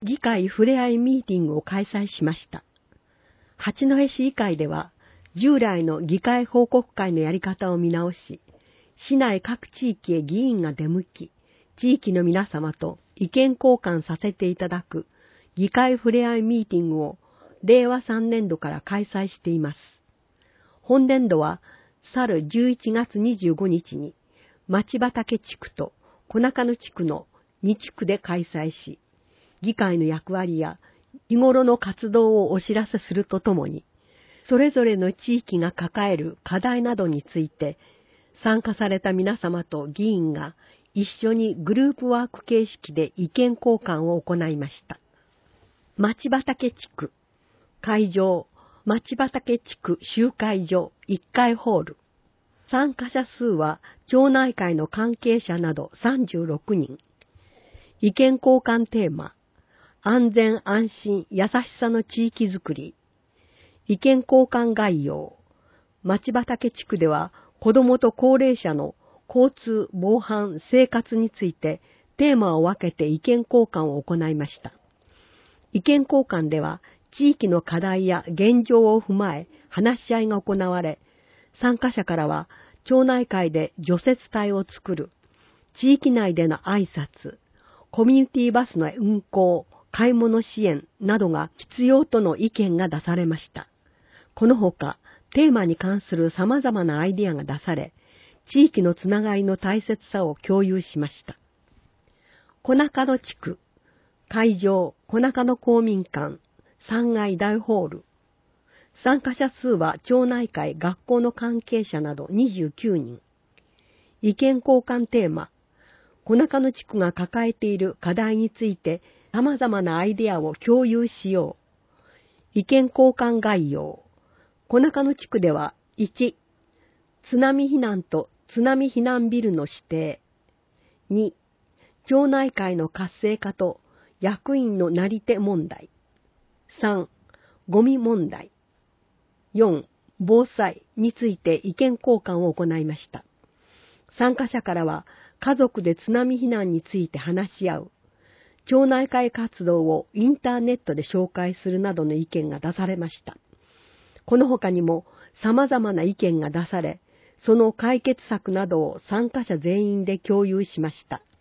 議会ふれあいミーティングを開催しました。八戸市議会では、従来の議会報告会のやり方を見直し、市内各地域へ議員が出向き、地域の皆様と意見交換させていただく議会ふれあいミーティングを令和3年度から開催しています。本年度は、去る11月25日に、町畑地区と小中野地区の2地区で開催し、議会の役割や日頃の活動をお知らせするとともに、それぞれの地域が抱える課題などについて、参加された皆様と議員が一緒にグループワーク形式で意見交換を行いました。町畑地区、会場、町畑地区集会所1階ホール。参加者数は町内会の関係者など36人。意見交換テーマ、安全安心優しさの地域づくり。意見交換概要。町畑地区では子どもと高齢者の交通、防犯、生活についてテーマを分けて意見交換を行いました。意見交換では地域の課題や現状を踏まえ話し合いが行われ、参加者からは町内会で除雪隊を作る、地域内での挨拶、コミュニティバスの運行、買い物支援などが必要との意見が出されました。このほか、テーマに関する様々なアイデアが出され、地域のつながりの大切さを共有しました。小中野地区、会場、小中野公民館、3階大ホール。参加者数は町内会、学校の関係者など29人。意見交換テーマ、小中野地区が抱えている課題について様々なアイデアを共有しよう。意見交換概要。小中野地区では、1、津波避難と津波避難ビルの指定。2、町内会の活性化と役員のなり手問題。3、ゴミ問題。4、防災について意見交換を行いました。参加者からは、家族で津波避難について話し合う、町内会活動をインターネットで紹介するなどの意見が出されました。この他にも様々な意見が出され、その解決策などを参加者全員で共有しました。